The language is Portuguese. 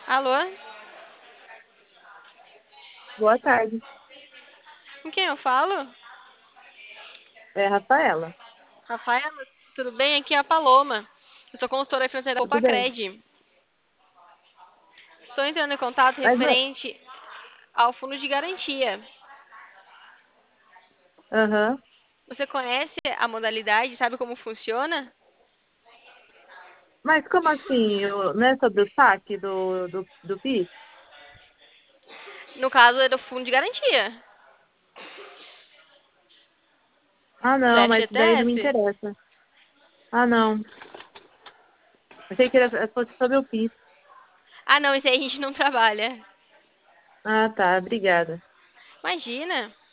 Alô? Boa tarde. Com quem eu falo? É Rafaela. Rafaela, tudo bem? Aqui é a Paloma. Eu sou consultora financeira da Tudo bem? Copacred. Estou entrando em contato Mas, referente ao fundo de garantia. aham. Você conhece a modalidade? Sabe como funciona? Mas como assim? Não é sobre o saque do PIS? No caso, é do fundo de garantia. Ah, Do não, mas isso daí não me FGTS? interessa. Ah, não. Achei que fosse sobre o PIS. Ah, não, esse aí a gente não trabalha. Ah, tá. Obrigada. Imagina.